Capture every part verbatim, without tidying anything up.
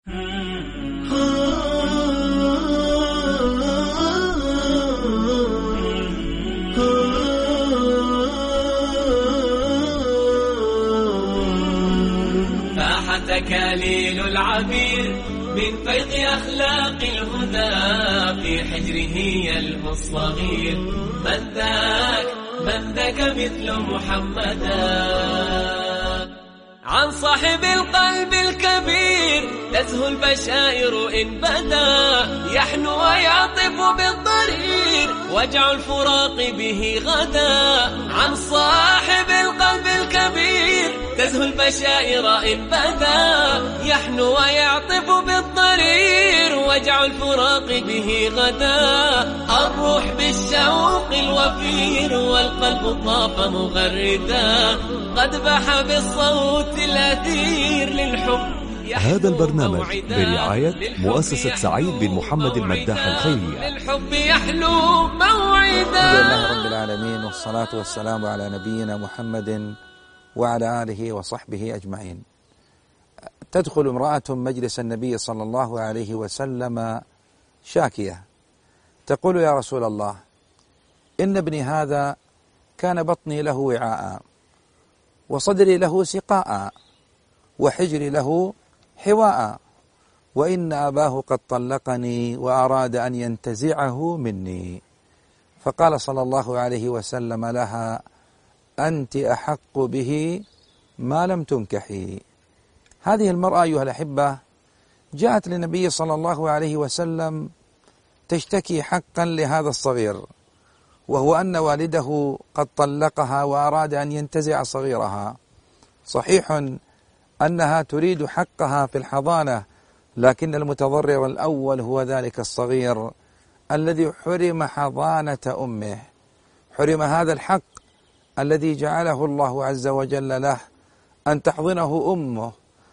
فاح تكاليل العبير من فيض أخلاق الهدى في حجره يلهو الصغير. من ذاك من ذاك مثل محمدا. عن صاحب القلب الكبير تزهو البشائر إن بدا. يحنو ويعطف بالضرير وجع الفراق به غدا. عن صاحب القلب الكبير تزهو البشائر إن بدا. يحنو ويعطف بالضرير وجع الفراق به غدا. الروح بالشوق الوفير والقلب طاف مغردا. قد بح بالصوت الأثير للحب. هذا البرنامج برعاية مؤسسة سعيد بن محمد المداح الخيرية. للحب يحلو موعدا. الحمد لله رب العالمين، والصلاة والسلام على نبينا محمد وعلى آله وصحبه أجمعين. تدخل امرأة مجلس النبي صلى الله عليه وسلم شاكية، تقول: يا رسول الله، إن ابني هذا كان بطني له وعاء، وصدري له سقاء، وحجري له حواء، وإن أباه قد طلقني وأراد أن ينتزعه مني. فقال صلى الله عليه وسلم لها: أنت أحق به ما لم تنكحي. هذه المرأة أيها الأحبة جاءت للنبي صلى الله عليه وسلم تشتكي حقا لهذا الصغير، وهو أن والده قد طلقها وأراد أن ينتزع صغيرها. صحيح أنها تريد حقها في الحضانة، لكن المتضرر الأول هو ذلك الصغير الذي حرم حضانة أمه، حرم هذا الحق الذي جعله الله عز وجل له، أن تحضنه أمه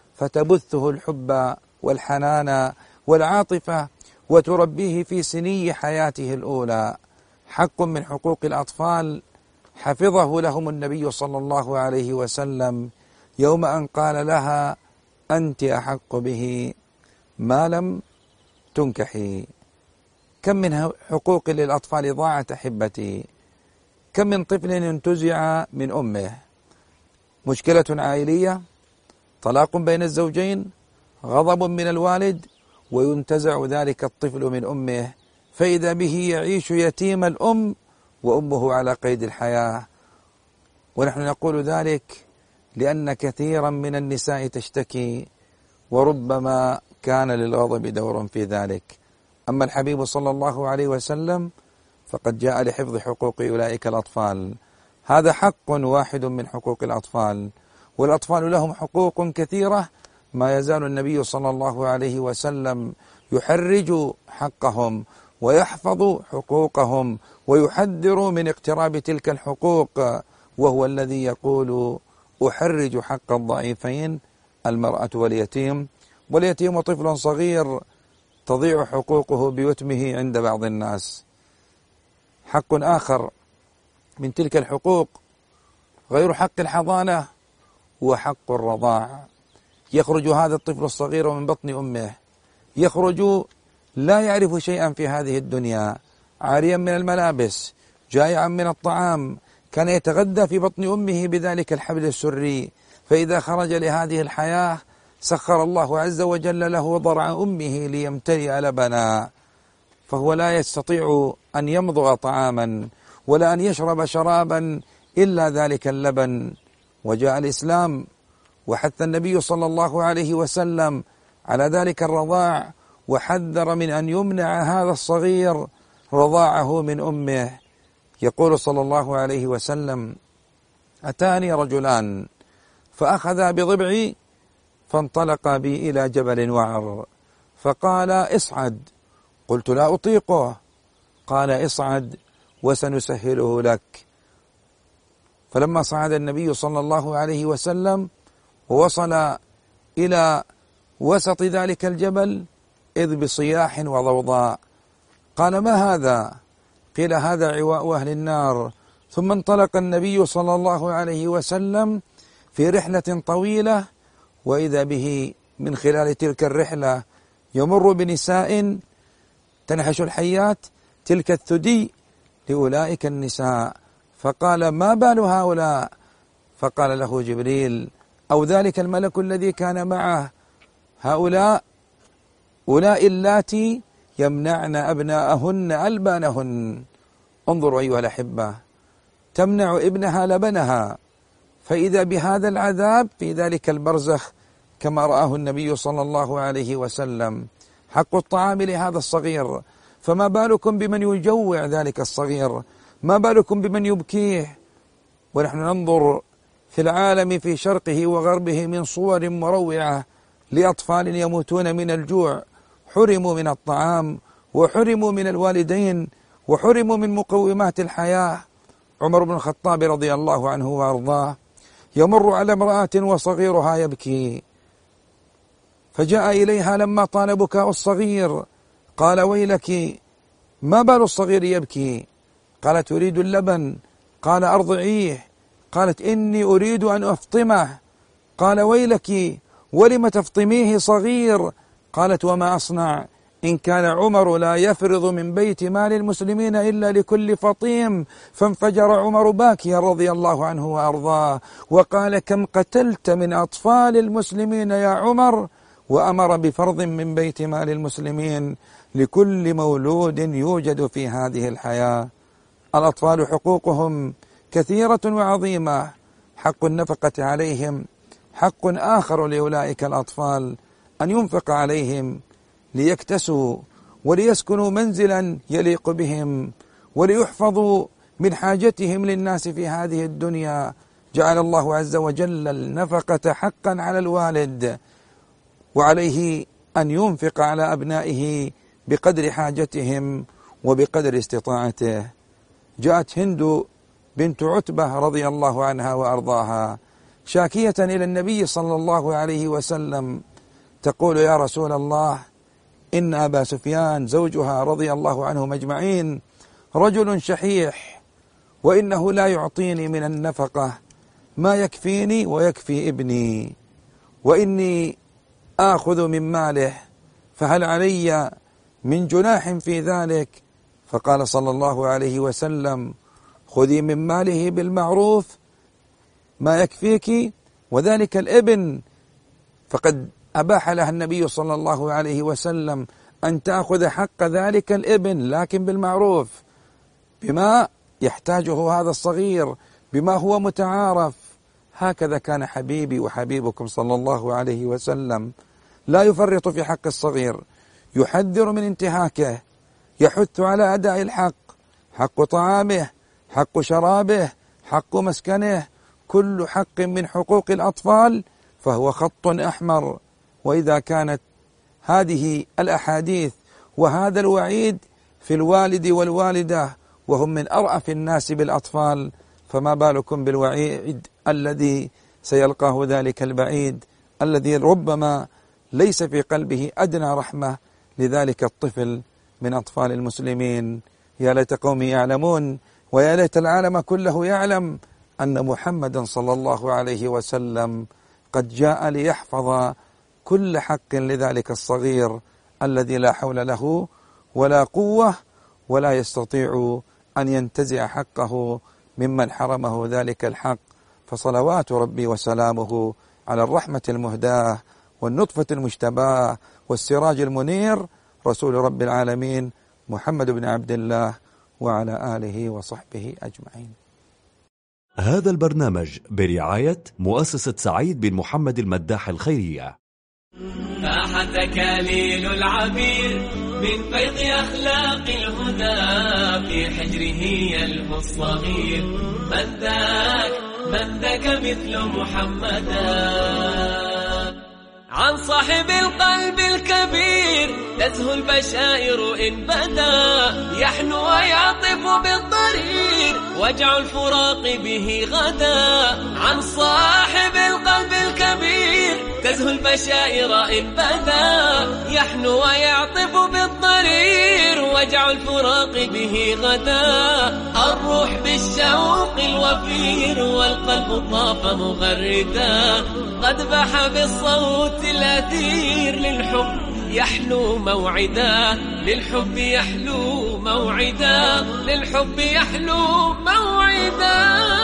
فتبثه الحب والحنان والعاطفة وتربيه في سني حياته الأولى. حق من حقوق الأطفال حفظه لهم النبي صلى الله عليه وسلم يوم أن قال لها: أنت أحق به ما لم تنكحي. كم من حقوق للأطفال ضاعت أحبتي، كم من طفل ينتزع من أمه، مشكلة عائلية، طلاق بين الزوجين، غضب من الوالد، وينتزع ذلك الطفل من أمه، فإذا به يعيش يتيم الأم وأمه على قيد الحياة. ونحن نقول ذلك لأن كثيرا من النساء تشتكي، وربما كان للغضب دور في ذلك. أما الحبيب صلى الله عليه وسلم فقد جاء لحفظ حقوق أولئك الأطفال. هذا حق واحد من حقوق الأطفال، والأطفال لهم حقوق كثيرة، ما يزال النبي صلى الله عليه وسلم يحرج حقهم ويحفظ حقوقهم ويحذر من اقتراب تلك الحقوق، وهو الذي يقول: أحرج حق الضعيفين المرأة واليتيم، واليتيم طفل صغير تضيع حقوقه بيتمه عند بعض الناس. حق آخر من تلك الحقوق غير حق الحضانة هو حق الرضاع. يخرج هذا الطفل الصغير من بطن أمه، يخرج لا يعرف شيئا في هذه الدنيا، عاريا من الملابس، جائعا من الطعام، كان يتغذى في بطن أمه بذلك الحبل السري، فإذا خرج لهذه الحياة سخر الله عز وجل له ضرع أمه ليمتلئ لبنا، فهو لا يستطيع أن يمضغ طعاما ولا أن يشرب شرابا إلا ذلك اللبن. وجاء الإسلام وحث النبي صلى الله عليه وسلم على ذلك الرضاع، وحذر من أن يمنع هذا الصغير رضاعه من أمه. يقول صلى الله عليه وسلم: أتاني رجلان فأخذا بضبعي فانطلقا بي إلى جبل وعر، فقال: اصعد. قلت: لا أطيقه. قال: اصعد وسنسهله لك. فلما صعد النبي صلى الله عليه وسلم ووصل إلى وسط ذلك الجبل إذ بصياح وضوضاء. قال: ما هذا؟ قيل: هذا عواء أهل النار. ثم انطلق النبي صلى الله عليه وسلم في رحلة طويلة، وإذا به من خلال تلك الرحلة يمر بنساء تنحش الحيات، تلك الثدي لأولئك النساء، فقال ما بال هؤلاء؟ فقال له جبريل أو ذلك الملك الذي كان معه هؤلاء أولئك اللاتي يمنعن أبناءهن ألبانهن. انظروا أيها الأحبة، تمنع ابنها لبنها، فإذا بهذا العذاب في ذلك البرزخ كما رآه النبي صلى الله عليه وسلم، حق الطعام لهذا الصغير، فما بالكم بمن يجوع ذلك الصغير؟ ما بالكم بمن يبكيه؟ ونحن ننظر في العالم في شرقه وغربه من صور مروعة لأطفال يموتون من الجوع، حرموا من الطعام وحرموا من الوالدين وحرموا من مقومات الحياة. عمر بن الخطاب رضي الله عنه وأرضاه يمر على امرأة وصغيرها يبكي، فجاء إليها لما طال بكاء الصغير قال ويلك ما بال الصغير يبكي؟ قالت أريد اللبن. قال أرضعيه. قالت إني أريد أن أفطمه. قال ويلك ولم تفطميه صغير؟ قالت وما أصنع إن كان عمر لا يفرض من بيت مال المسلمين إلا لكل فطيم. فانفجر عمر باكيا رضي الله عنه وأرضاه وقال كم قتلت من أطفال المسلمين يا عمر، وأمر بفرض من بيت مال المسلمين لكل مولود يوجد في هذه الحياة. الأطفال حقوقهم كثيرة وعظيمة، حق النفقة عليهم، حق آخر لأولئك الأطفال أن ينفق عليهم ليكتسوا وليسكنوا منزلا يليق بهم وليحفظوا من حاجتهم للناس في هذه الدنيا. جعل الله عز وجل النفقة حقا على الوالد، وعليه أن ينفق على أبنائه بقدر حاجتهم وبقدر استطاعته. جاءت هند بنت عتبة رضي الله عنها وأرضاها شاكية إلى النبي صلى الله عليه وسلم تقول يا رسول الله إن أبا سفيان زوجها رضي الله عنهم أجمعين رجل شحيح، وإنه لا يعطيني من النفقة ما يكفيني ويكفي ابني، وإني آخذ من ماله، فهل علي من جناح في ذلك؟ فقال صلى الله عليه وسلم خذي من ماله بالمعروف ما يكفيك، وذلك الابن فقد أباح لها النبي صلى الله عليه وسلم أن تأخذ حق ذلك الابن لكن بالمعروف، بما يحتاجه هذا الصغير، بما هو متعارف. هكذا كان حبيبي وحبيبكم صلى الله عليه وسلم، لا يفرط في حق الصغير، يحذر من انتهاكه، يحث على أداء الحق، حق طعامه، حق شرابه، حق مسكنه، كل حق من حقوق الأطفال فهو خط أحمر. وإذا كانت هذه الأحاديث وهذا الوعيد في الوالد والوالدة وهم من أرأف الناس بالأطفال، فما بالكم بالوعيد الذي سيلقاه ذلك البعيد الذي ربما ليس في قلبه أدنى رحمة لذلك الطفل من أطفال المسلمين. يا ليت قومي يعلمون، ويا ليت العالم كله يعلم أن محمدا صلى الله عليه وسلم قد جاء ليحفظ كل حق لذلك الصغير الذي لا حول له ولا قوة ولا يستطيع أن ينتزع حقه ممن حرمه ذلك الحق. فصلوات ربي وسلامه على الرحمة المهداة والنطفة المجتباة والسراج المنير رسول رب العالمين محمد بن عبد الله وعلى آله وصحبه أجمعين. هذا البرنامج برعاية مؤسسة سعيد بن محمد المداح الخيرية. فاح تكاليل العبير من فيض أخلاق الهدى في حجره يلهو الصغير، من ذاك من ذاك مثل محمدا. عن صاحب القلب الكبير تزهو البشائر إن بدا، يحنو ويعطف بالضرير وجع الفراق به غدا. عن صاحب القلب الكبير تزهو البشائر إن بدا، يحنو ويعطف بالضرير وجع الفراق به غدا، الروح بالشوق الوفير والقلب طاف مغردا، قد بح بالصوت الأثير للحب يحلو موعدا، للحب يحلو موعدا، للحب يحلو موعدا.